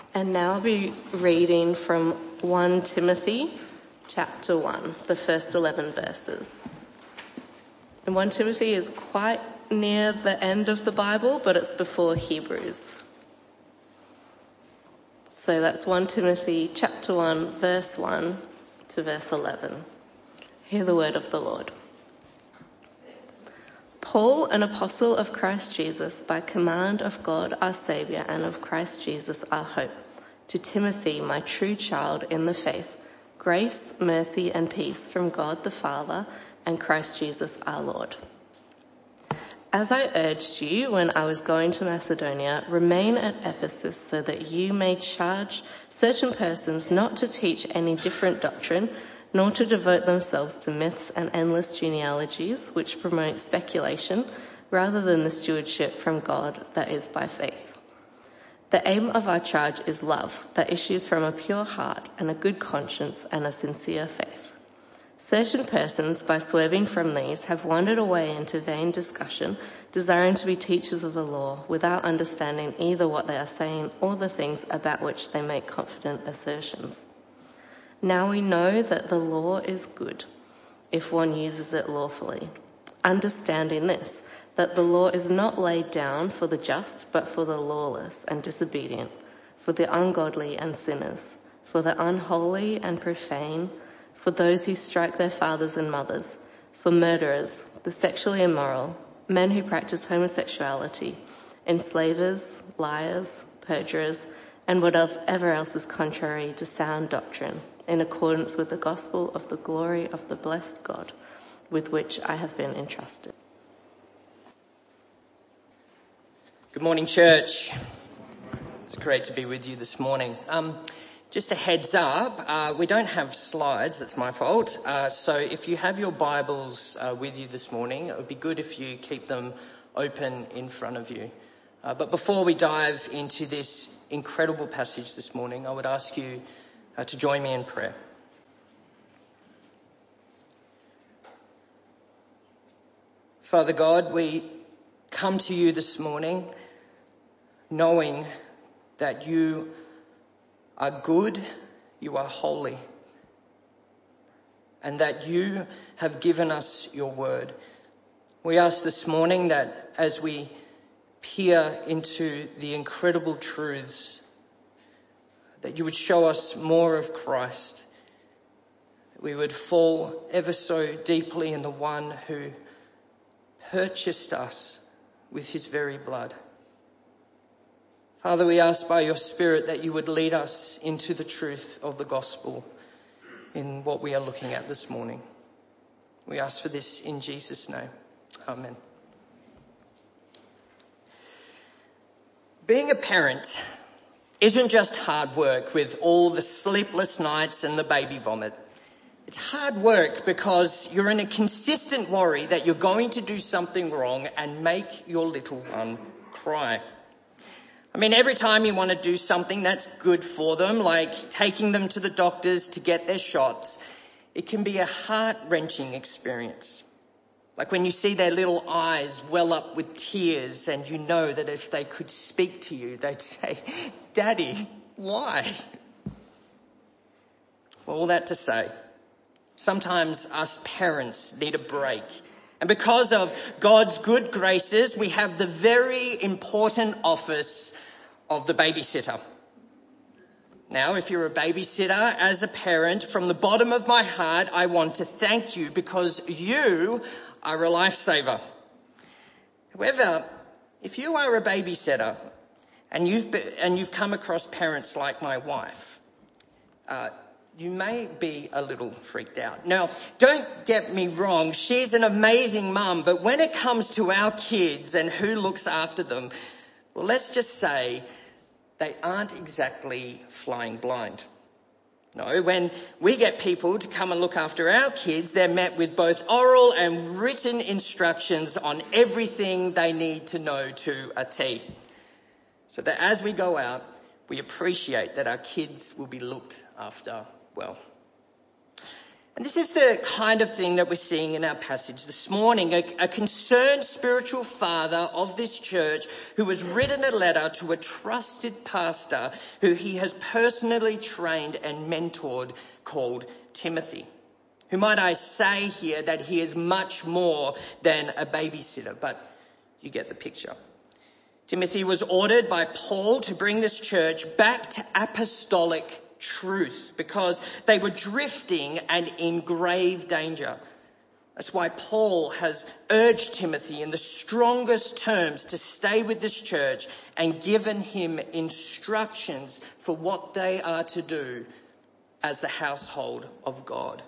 And now I'll be reading from 1 Timothy chapter 1, the first 11 verses. And 1 Timothy is quite near the end of the Bible, but it's before Hebrews. So that's 1 Timothy chapter 1, verse 1 to verse 11. Hear the word of the Lord. Paul, an apostle of Christ Jesus, by command of God our Saviour and of Christ Jesus our hope, to Timothy, my true child in the faith, grace, mercy and peace from God the Father and Christ Jesus our Lord. As I urged you when I was going to Macedonia, remain at Ephesus so that you may charge certain persons not to teach any different doctrine, nor to devote themselves to myths and endless genealogies which promote speculation rather than the stewardship from God that is by faith. The aim of our charge is love that issues from a pure heart and a good conscience and a sincere faith. Certain persons, by swerving from these, have wandered away into vain discussion, desiring to be teachers of the law, without understanding either what they are saying or the things about which they make confident assertions. Now we know that the law is good if one uses it lawfully, understanding this, that the law is not laid down for the just, but for the lawless and disobedient, for the ungodly and sinners, for the unholy and profane, for those who strike their fathers and mothers, for murderers, the sexually immoral, men who practice homosexuality, enslavers, liars, perjurers, and whatever else is contrary to sound doctrine, in accordance with the gospel of the glory of the blessed God, with which I have been entrusted. Good morning, church. It's great to be with you this morning. Just a heads up, we don't have slides, that's my fault. So if you have your Bibles with you this morning, it would be good if you keep them open in front of you. But before we dive into this incredible passage this morning, I would ask you to join me in prayer. Father God, we come to you this morning knowing that you are good, you are holy, and that you have given us your word. We ask this morning that as we peer into the incredible truths, that you would show us more of Christ, that we would fall ever so deeply in the one who purchased us with his very blood. Father, we ask by your Spirit that you would lead us into the truth of the gospel in what we are looking at this morning. We ask for this in Jesus' name. Amen. Being a parent isn't just hard work with all the sleepless nights and the baby vomit. It's hard work because you're in a consistent worry that you're going to do something wrong and make your little one cry. I mean, every time you want to do something that's good for them, like taking them to the doctors to get their shots, it can be a heart-wrenching experience. Like when you see their little eyes well up with tears and you know that if they could speak to you, they'd say, "Daddy, why?" Well, all that to say, sometimes us parents need a break. And because of God's good graces, we have the very important office of the babysitter. Now, if you're a babysitter, as a parent, from the bottom of my heart, I want to thank you because you are a lifesaver. However, if you are a babysitter and you've come across parents like my wife, you may be a little freaked out. Now, don't get me wrong, she's an amazing mum, but when it comes to our kids and who looks after them, well, let's just say they aren't exactly flying blind. No, when we get people to come and look after our kids, they're met with both oral and written instructions on everything they need to know to a T. So that as we go out, we appreciate that our kids will be looked after well. And this is the kind of thing that we're seeing in our passage this morning. A concerned spiritual father of this church who has written a letter to a trusted pastor who he has personally trained and mentored called Timothy. Who, might I say here, that he is much more than a babysitter, but you get the picture. Timothy was ordered by Paul to bring this church back to apostolic truth because they were drifting and in grave danger. That's why Paul has urged Timothy in the strongest terms to stay with this church and given him instructions for what they are to do as the household of God.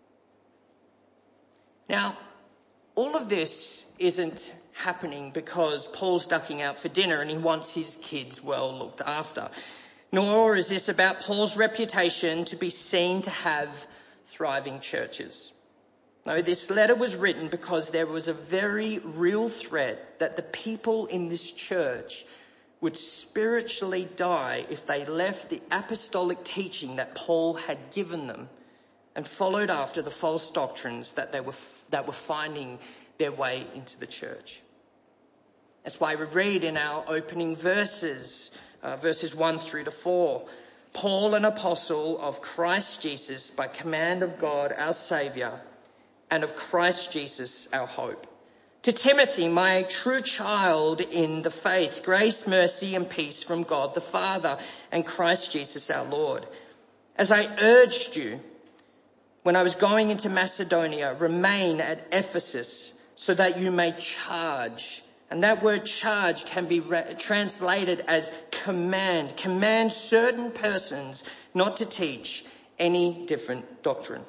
Now, all of this isn't happening because Paul's ducking out for dinner and he wants his kids well looked after. Nor is this about Paul's reputation to be seen to have thriving churches. No, this letter was written because there was a very real threat that the people in this church would spiritually die if they left the apostolic teaching that Paul had given them and followed after the false doctrines that were finding their way into the church. That's why we read in our opening verses 1 through to 4, Paul, an apostle of Christ Jesus, by command of God, our Saviour, and of Christ Jesus, our hope. To Timothy, my true child in the faith, grace, mercy, and peace from God the Father and Christ Jesus, our Lord. As I urged you when I was going into Macedonia, remain at Ephesus so that you may charge. And that word charge can be translated as command. Command certain persons not to teach any different doctrine.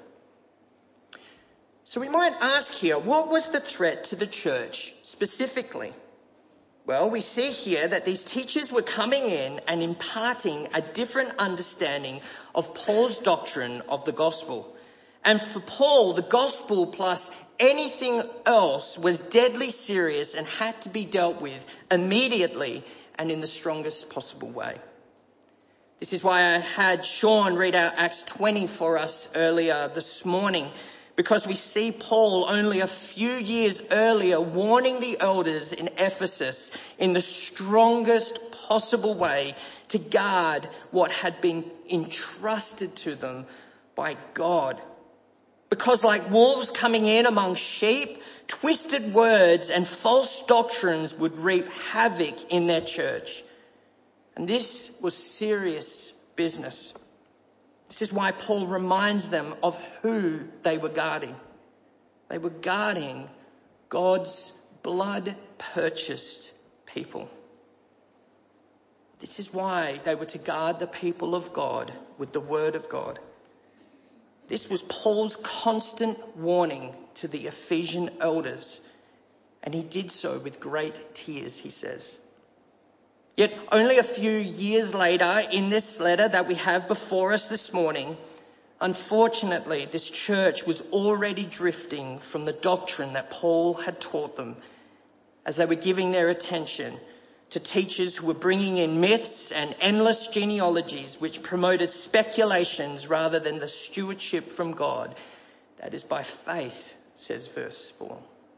So we might ask here, what was the threat to the church specifically? Well, we see here that these teachers were coming in and imparting a different understanding of Paul's doctrine of the gospel. And for Paul, the gospel plus anything else was deadly serious and had to be dealt with immediately and in the strongest possible way. This is why I had Sean read out Acts 20 for us earlier this morning, because we see Paul only a few years earlier warning the elders in Ephesus in the strongest possible way to guard what had been entrusted to them by God. Because like wolves coming in among sheep, twisted words and false doctrines would reap havoc in their church. And this was serious business. This is why Paul reminds them of who they were guarding. They were guarding God's blood-purchased people. This is why they were to guard the people of God with the word of God. This was Paul's constant warning to the Ephesian elders, and he did so with great tears, he says. Yet only a few years later, in this letter that we have before us this morning, unfortunately, this church was already drifting from the doctrine that Paul had taught them as they were giving their attention to teachers who were bringing in myths and endless genealogies which promoted speculations rather than the stewardship from God. That is by faith, says verse 4.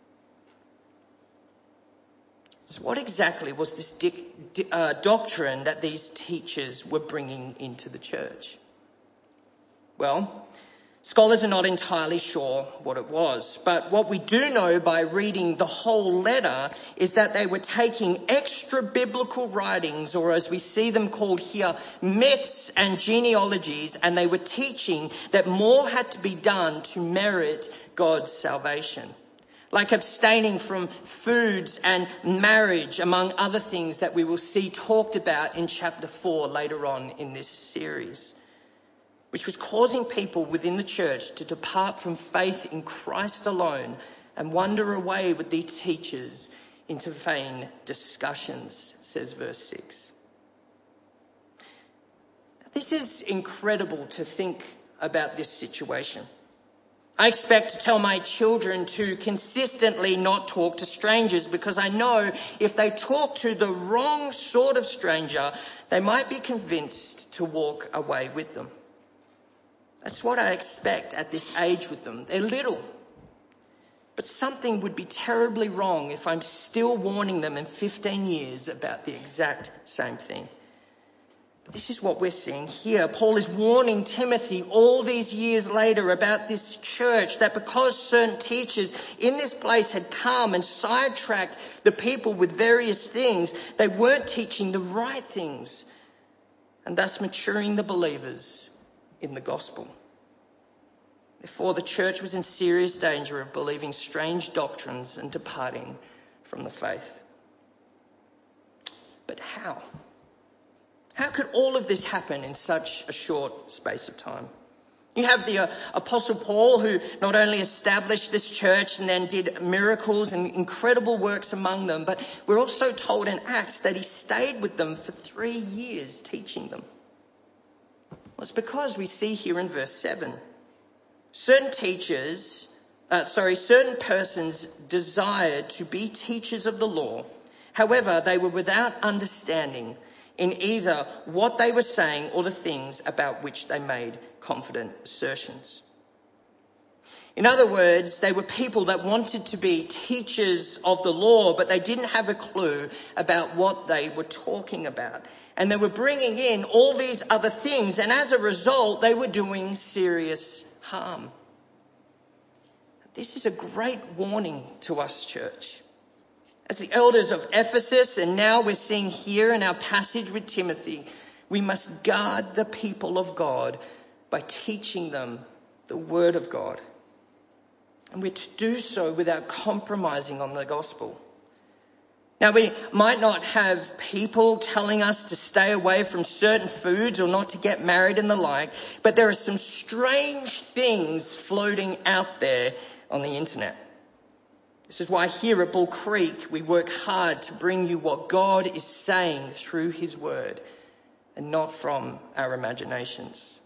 So what exactly was this doctrine that these teachers were bringing into the church? Well, scholars are not entirely sure what it was, but what we do know by reading the whole letter is that they were taking extra biblical writings, or as we see them called here, myths and genealogies, and they were teaching that more had to be done to merit God's salvation. Like abstaining from foods and marriage, among other things that we will see talked about in chapter 4 later on in this series, which was causing people within the church to depart from faith in Christ alone and wander away with these teachers into vain discussions, says verse 6. This is incredible to think about this situation. I expect to tell my children to consistently not talk to strangers because I know if they talk to the wrong sort of stranger, they might be convinced to walk away with them. That's what I expect at this age with them. They're little. But something would be terribly wrong if I'm still warning them in 15 years about the exact same thing. But this is what we're seeing here. Paul is warning Timothy all these years later about this church, that because certain teachers in this place had come and sidetracked the people with various things, they weren't teaching the right things and thus maturing the believers in the gospel. Therefore, the church was in serious danger of believing strange doctrines and departing from the faith. But how? How could all of this happen in such a short space of time? You have the Apostle Paul, who not only established this church and then did miracles and incredible works among them, but we're also told in Acts that he stayed with them for 3 years teaching them. Well, it's because we see here in verse 7, certain persons desired to be teachers of the law. However, they were without understanding in either what they were saying or the things about which they made confident assertions. In other words, they were people that wanted to be teachers of the law, but they didn't have a clue about what they were talking about. And they were bringing in all these other things, and as a result, they were doing serious harm. This is a great warning to us, church. As the elders of Ephesus, and now we're seeing here in our passage with Timothy, we must guard the people of God by teaching them the word of God. And we're to do so without compromising on the gospel. Now, we might not have people telling us to stay away from certain foods or not to get married and the like, but there are some strange things floating out there on the internet. This is why here at Bull Creek we work hard to bring you what God is saying through his word and not from our imaginations.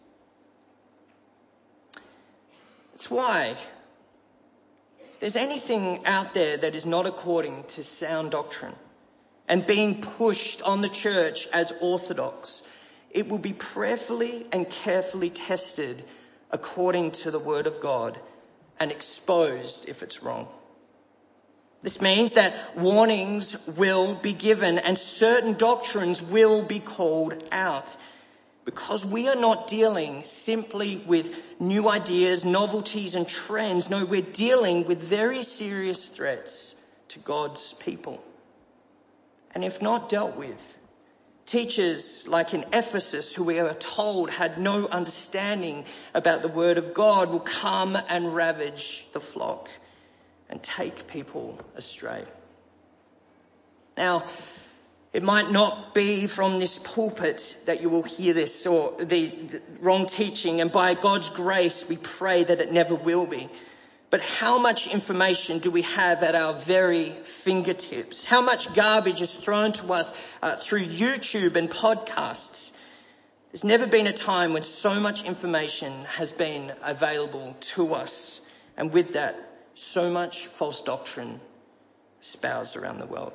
It's why if there's anything out there that is not according to sound doctrine and being pushed on the church as orthodox, it will be prayerfully and carefully tested according to the word of God and exposed if it's wrong. This means that warnings will be given and certain doctrines will be called out, because we are not dealing simply with new ideas, novelties and trends. No, we're dealing with very serious threats to God's people. And if not dealt with, teachers like in Ephesus, who we are told had no understanding about the word of God, will come and ravage the flock and take people astray. Now, it might not be from this pulpit that you will hear this or the wrong teaching, and by God's grace we pray that it never will be. But how much information do we have at our very fingertips? How much garbage is thrown to us through YouTube and podcasts? There's never been a time when so much information has been available to us, and with that, so much false doctrine espoused around the world.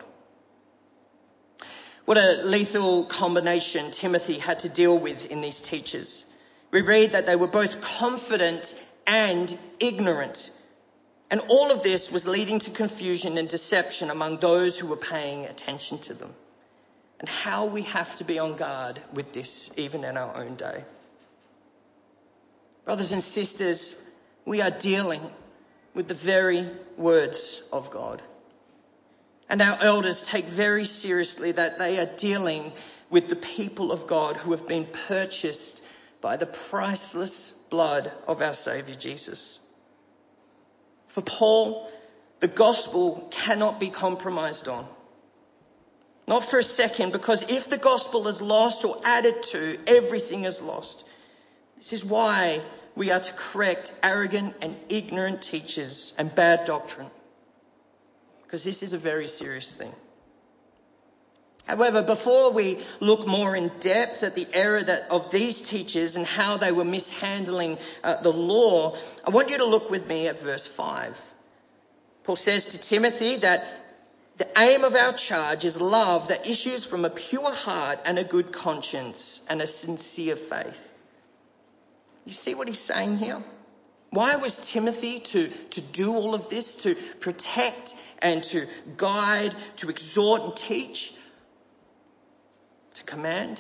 What a lethal combination Timothy had to deal with in these teachers. We read that they were both confident and ignorant. And all of this was leading to confusion and deception among those who were paying attention to them. And how we have to be on guard with this even in our own day. Brothers and sisters, we are dealing with the very words of God. And our elders take very seriously that they are dealing with the people of God who have been purchased by the priceless blood of our Saviour Jesus. For Paul, the gospel cannot be compromised on. Not for a second, because if the gospel is lost or added to, everything is lost. This is why we are to correct arrogant and ignorant teachers and bad doctrine, because this is a very serious thing. However, before we look more in depth at the error of these teachers and how they were mishandling the law, I want you to look with me at verse 5. Paul says to Timothy that the aim of our charge is love that issues from a pure heart and a good conscience and a sincere faith. You see what he's saying here? Why was Timothy to do all of this, to protect and to guide, to exhort and teach, to command?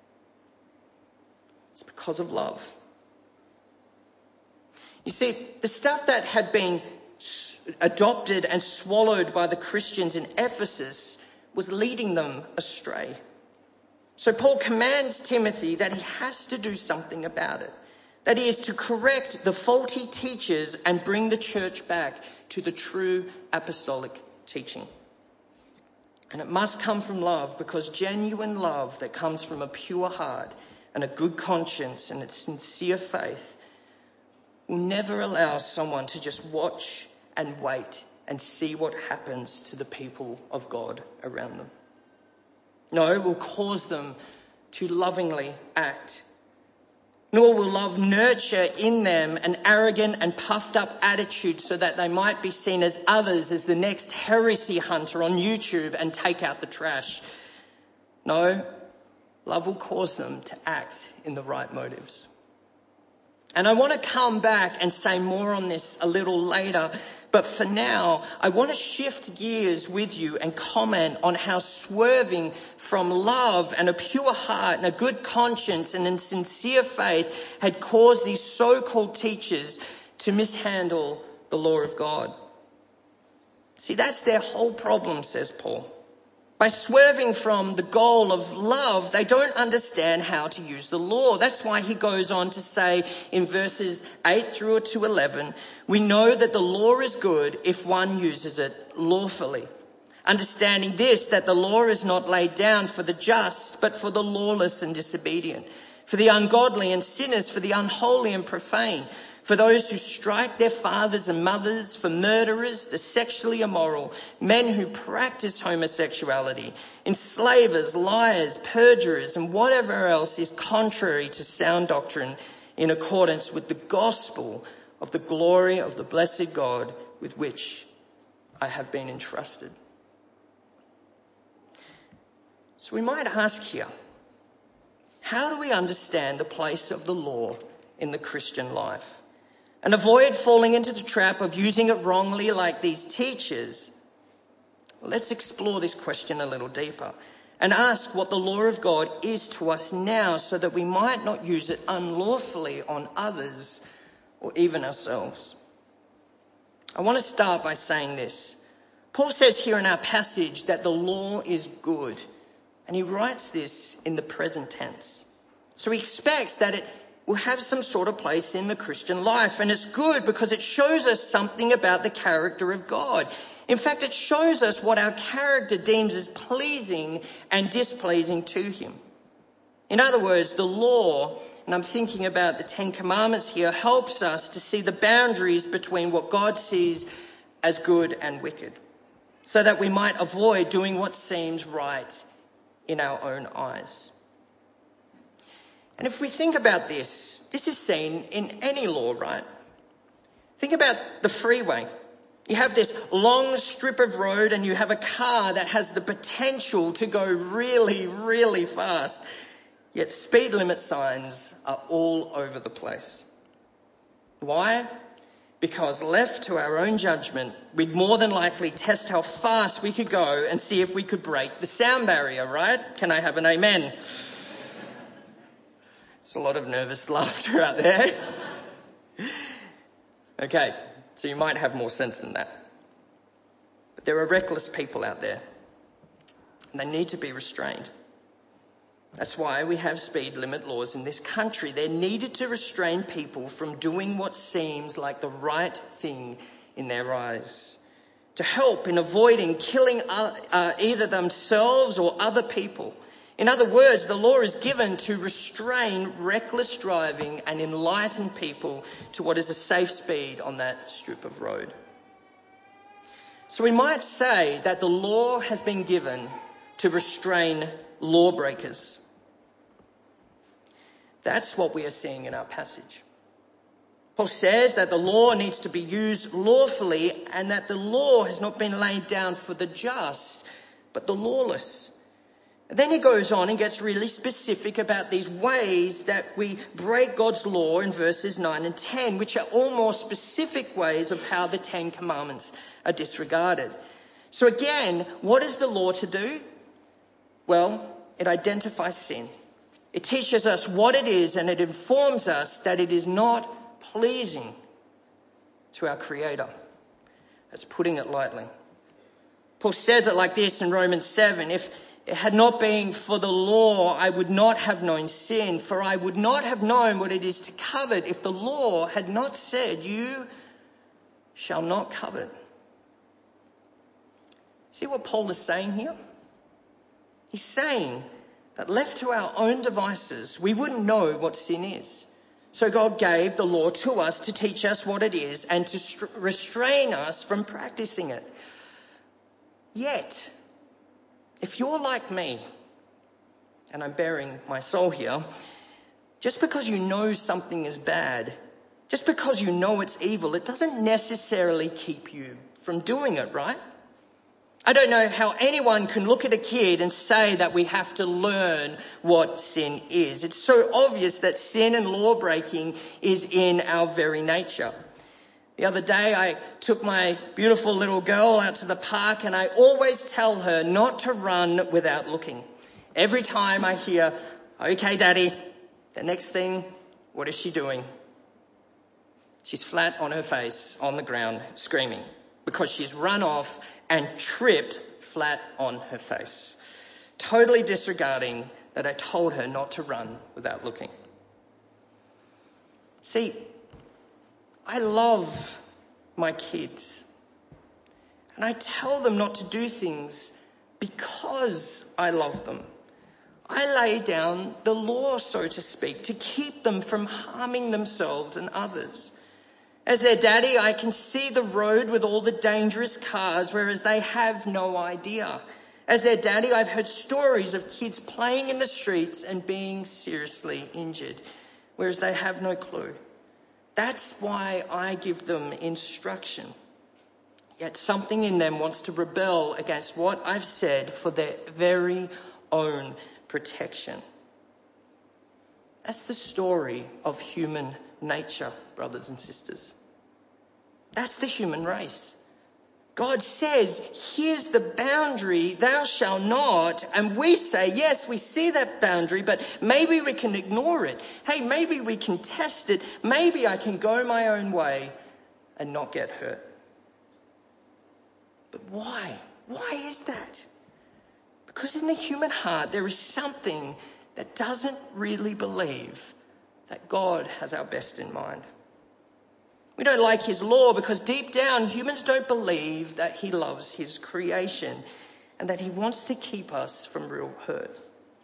It's because of love. You see, the stuff that had been adopted and swallowed by the Christians in Ephesus was leading them astray. So Paul commands Timothy that he has to do something about it. That he is to correct the faulty teachers and bring the church back to the true apostolic teaching. And it must come from love, because genuine love that comes from a pure heart and a good conscience and a sincere faith will never allow someone to just watch and wait and see what happens to the people of God around them. No, it will cause them to lovingly act. Nor will love nurture in them an arrogant and puffed up attitude so that they might be seen as others, as the next heresy hunter on YouTube and take out the trash. No, love will cause them to act in the right motives. And I want to come back and say more on this a little later, but for now, I want to shift gears with you and comment on how swerving from love and a pure heart and a good conscience and a sincere faith had caused these so-called teachers to mishandle the law of God. See, that's their whole problem, says Paul. By swerving from the goal of love, they don't understand how to use the law. That's why he goes on to say in verses 8 through to 11, we know that the law is good if one uses it lawfully. Understanding this, that the law is not laid down for the just, but for the lawless and disobedient, for the ungodly and sinners, for the unholy and profane, for those who strike their fathers and mothers, for murderers, the sexually immoral, men who practice homosexuality, enslavers, liars, perjurers, and whatever else is contrary to sound doctrine in accordance with the gospel of the glory of the blessed God with which I have been entrusted. So we might ask here, how do we understand the place of the law in the Christian life? And avoid falling into the trap of using it wrongly like these teachers? Let's explore this question a little deeper and ask what the law of God is to us now, so that we might not use it unlawfully on others or even ourselves. I want to start by saying this. Paul says here in our passage that the law is good, and he writes this in the present tense. So he expects that it will have some sort of place in the Christian life. And it's good because it shows us something about the character of God. In fact, it shows us what our character deems as pleasing and displeasing to him. In other words, the law, and I'm thinking about the Ten Commandments here, helps us to see the boundaries between what God sees as good and wicked, so that we might avoid doing what seems right in our own eyes. And if we think about this, this is seen in any law, right? Think about the freeway. You have this long strip of road and you have a car that has the potential to go really, really fast. Yet speed limit signs are all over the place. Why? Because left to our own judgment, we'd more than likely test how fast we could go and see if we could break the sound barrier, right? Can I have an amen? There's a lot of nervous laughter out there. Okay, so you might have more sense than that. But there are reckless people out there, and they need to be restrained. That's why we have speed limit laws in this country. They're needed to restrain people from doing what seems like the right thing in their eyes, to help in avoiding killing either themselves or other people. In other words, the law is given to restrain reckless driving and enlighten people to what is a safe speed on that strip of road. So we might say that the law has been given to restrain lawbreakers. That's what we are seeing in our passage. Paul says that the law needs to be used lawfully, and that the law has not been laid down for the just, but the lawless. Then he goes on and gets really specific about these ways that we break God's law in verses 9 and 10, which are all more specific ways of how the 10 Commandments are disregarded. So again, what is the law to do? Well, it identifies sin. It teaches us what it is, and it informs us that it is not pleasing to our Creator. That's putting it lightly. Paul says it like this in Romans 7, if it had not been for the law, I would not have known sin, for I would not have known what it is to covet if the law had not said, you shall not covet. See what Paul is saying here? He's saying that left to our own devices, we wouldn't know what sin is. So God gave the law to us to teach us what it is and to restrain us from practicing it. Yet, if you're like me, and I'm bearing my soul here, just because you know something is bad, just because you know it's evil, it doesn't necessarily keep you from doing it, right? I don't know how anyone can look at a kid and say that we have to learn what sin is. It's so obvious that sin and law breaking is in our very nature. The other day I took my beautiful little girl out to the park, and I always tell her not to run without looking. Every time I hear, okay, Daddy, the next thing, what is she doing? She's flat on her face on the ground screaming because she's run off and tripped flat on her face, totally disregarding that I told her not to run without looking. See, I love my kids, and I tell them not to do things because I love them. I lay down the law, so to speak, to keep them from harming themselves and others. As their daddy, I can see the road with all the dangerous cars, whereas they have no idea. As their daddy, I've heard stories of kids playing in the streets and being seriously injured, whereas they have no clue. That's why I give them instruction. Yet something in them wants to rebel against what I've said for their very own protection. That's the story of human nature, brothers and sisters. That's the human race. God says, here's the boundary, thou shalt not. And we say, yes, we see that boundary, but maybe we can ignore it. Hey, maybe we can test it. Maybe I can go my own way and not get hurt. But why? Why is that? Because in the human heart, there is something that doesn't really believe that God has our best in mind. We don't like his law because deep down humans don't believe that he loves his creation and that he wants to keep us from real hurt.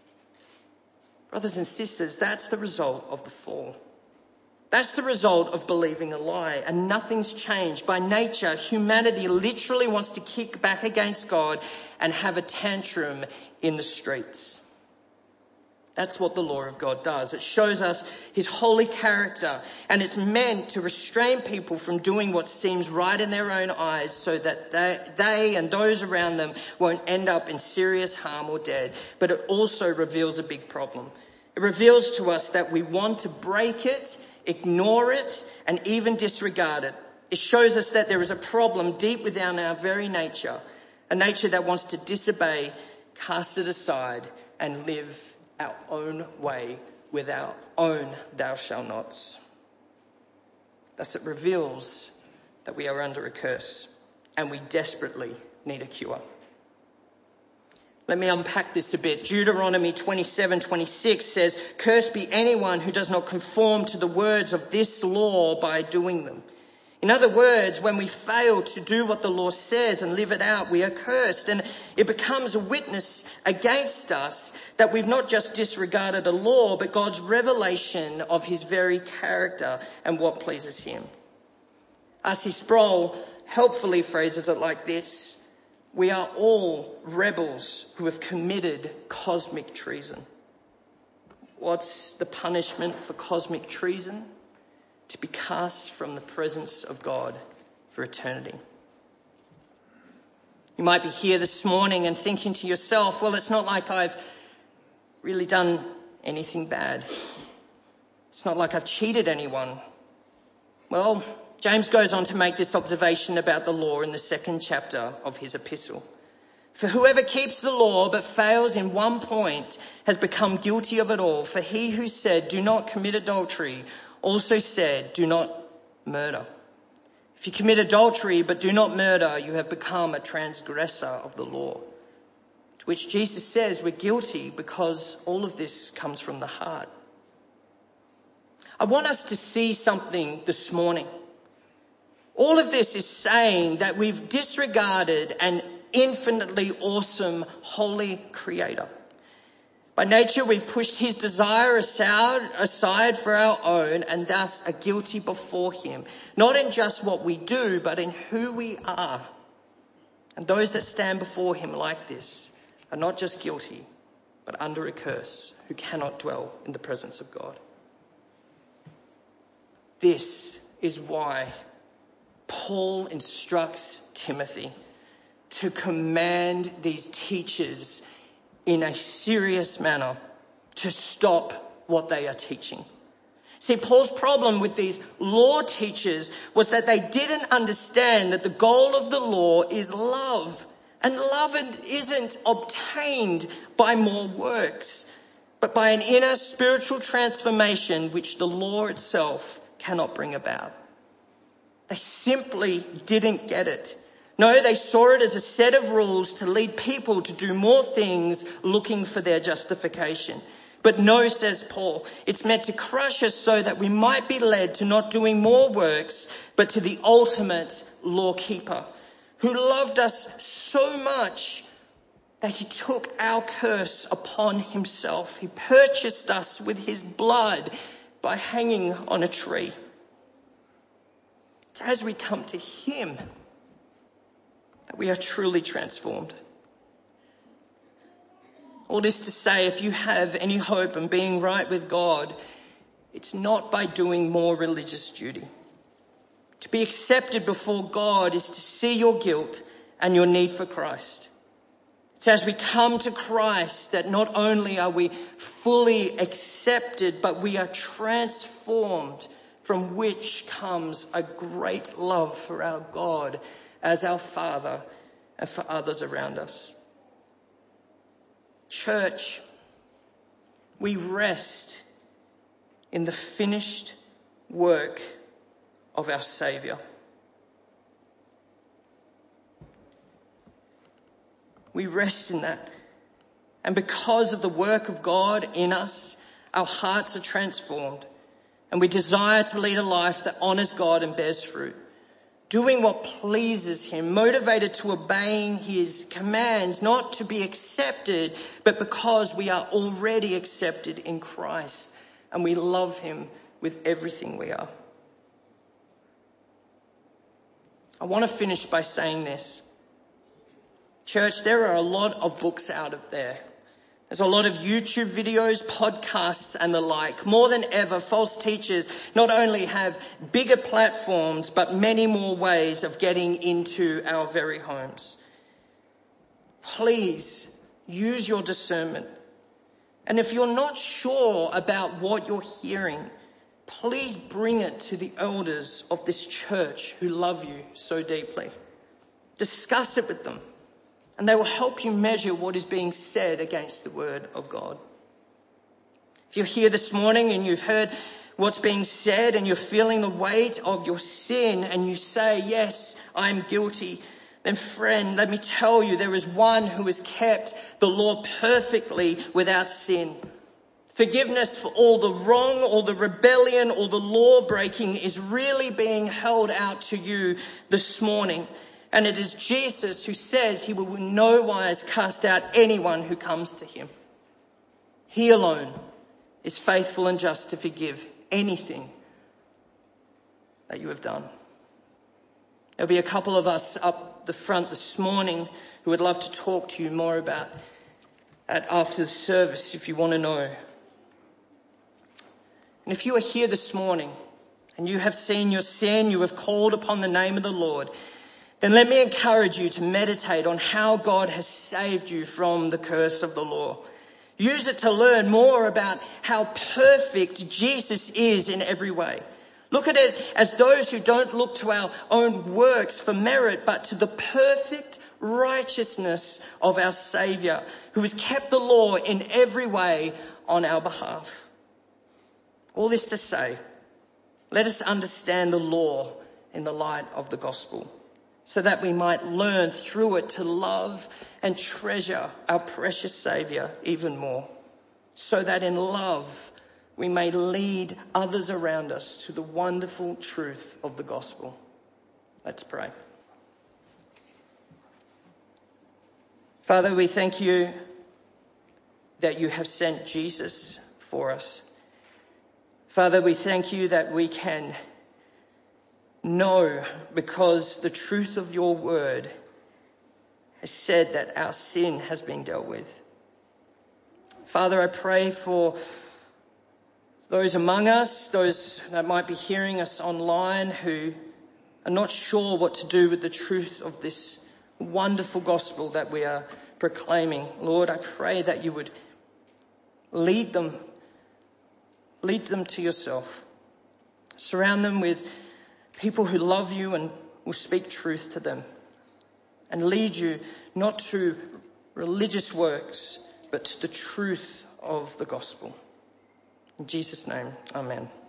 Brothers and sisters, that's the result of the fall. That's the result of believing a lie, and nothing's changed. By nature, humanity literally wants to kick back against God and have a tantrum in the streets. That's what the law of God does. It shows us his holy character, and it's meant to restrain people from doing what seems right in their own eyes so that they and those around them won't end up in serious harm or dead. But it also reveals a big problem. It reveals to us that we want to break it, ignore it, and even disregard it. It shows us that there is a problem deep within our very nature, a nature that wants to disobey, cast it aside, and live our own way with our own thou shalt nots. Thus it reveals that we are under a curse and we desperately need a cure. Let me unpack this a bit. Deuteronomy 27:26 says, "Cursed be anyone who does not conform to the words of this law by doing them." In other words, when we fail to do what the law says and live it out, we are cursed, and it becomes a witness against us that we've not just disregarded a law, but God's revelation of his very character and what pleases him. R.C. Sproul helpfully phrases it like this: we are all rebels who have committed cosmic treason. What's the punishment for cosmic treason? To be cast from the presence of God for eternity. You might be here this morning and thinking to yourself, well, it's not like I've really done anything bad. It's not like I've cheated anyone. Well, James goes on to make this observation about the law in the 2nd chapter of his epistle. For whoever keeps the law but fails in one point has become guilty of it all. For he who said, do not commit adultery, also said, do not murder. If you commit adultery but do not murder, you have become a transgressor of the law. To which Jesus says we're guilty because all of this comes from the heart. I want us to see something this morning. All of this is saying that we've disregarded an infinitely awesome, holy creator. By nature, we've pushed his desire aside for our own and thus are guilty before him, not in just what we do, but in who we are. And those that stand before him like this are not just guilty, but under a curse, who cannot dwell in the presence of God. This is why Paul instructs Timothy to command these teachers in a serious manner to stop what they are teaching. See, Paul's problem with these law teachers was that they didn't understand that the goal of the law is love. And love isn't obtained by more works, but by an inner spiritual transformation which the law itself cannot bring about. They simply didn't get it. No, they saw it as a set of rules to lead people to do more things looking for their justification. But no, says Paul, it's meant to crush us so that we might be led to not doing more works, but to the ultimate lawkeeper, who loved us so much that he took our curse upon himself. He purchased us with his blood by hanging on a tree. It's as we come to him that we are truly transformed. All this to say, if you have any hope in being right with God, it's not by doing more religious duty. To be accepted before God is to see your guilt and your need for Christ. It's as we come to Christ that not only are we fully accepted, but we are transformed, from which comes a great love for our God as our Father and for others around us. Church, we rest in the finished work of our Saviour. We rest in that. And because of the work of God in us, our hearts are transformed and we desire to lead a life that honours God and bears fruit. Doing what pleases him, motivated to obeying his commands, not to be accepted, but because we are already accepted in Christ and we love him with everything we are. I want to finish by saying this. Church, there are a lot of books out there. There's a lot of YouTube videos, podcasts and the like. More than ever, false teachers not only have bigger platforms, but many more ways of getting into our very homes. Please use your discernment. And if you're not sure about what you're hearing, please bring it to the elders of this church who love you so deeply. Discuss it with them. And they will help you measure what is being said against the word of God. If you're here this morning and you've heard what's being said and you're feeling the weight of your sin and you say, yes, I'm guilty, then friend, let me tell you, there is one who has kept the law perfectly without sin. Forgiveness for all the wrong, all the rebellion, all the law breaking is really being held out to you this morning. And it is Jesus who says he will in no wise cast out anyone who comes to him. He alone is faithful and just to forgive anything that you have done. There'll be a couple of us up the front this morning who would love to talk to you more about that after the service if you want to know. And if you are here this morning and you have seen your sin, you have called upon the name of the Lord, then let me encourage you to meditate on how God has saved you from the curse of the law. Use it to learn more about how perfect Jesus is in every way. Look at it as those who don't look to our own works for merit, but to the perfect righteousness of our Saviour, who has kept the law in every way on our behalf. All this to say, let us understand the law in the light of the gospel, so that we might learn through it to love and treasure our precious Saviour even more, so that in love we may lead others around us to the wonderful truth of the gospel. Let's pray. Father, we thank you that you have sent Jesus for us. Father, we thank you that we can know, because the truth of your word has said that our sin has been dealt with. Father, I pray for those among us, those that might be hearing us online who are not sure what to do with the truth of this wonderful gospel that we are proclaiming. Lord, I pray that you would lead them to yourself. Surround them with people who love you and will speak truth to them, and lead you not to religious works, but to the truth of the gospel. In Jesus' name, amen.